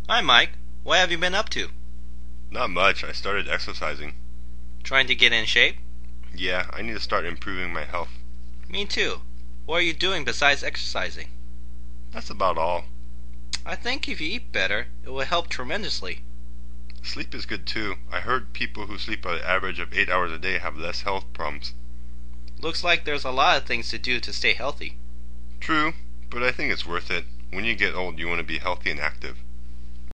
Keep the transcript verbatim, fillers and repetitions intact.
Hi, Mike. What have you been up to? Not much. I started exercising. Trying to get in shape? Yeah, I need to start improving my health. Me too. What are you doing besides exercising? That's about all. I think if you eat better, it will help tremendously. Sleep is good too. I heard people who sleep an average of eight hours a day have less health problems. Looks like there's a lot of things to do to stay healthy. True, but I think it's worth it. When you get old, you want to be healthy and active.